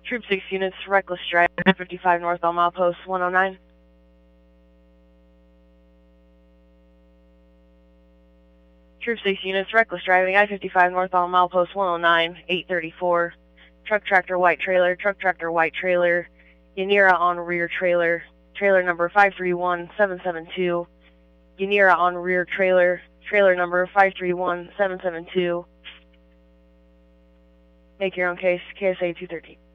Troop 6 units, reckless driving, 55 northbound milepost 109. Troop 6 units, reckless driving, I-55 northbound milepost 109, 834. Truck tractor white trailer, Yanira on rear trailer, trailer number 531772. Yanira on rear trailer, trailer number 531772. Make your own case, KSA 213.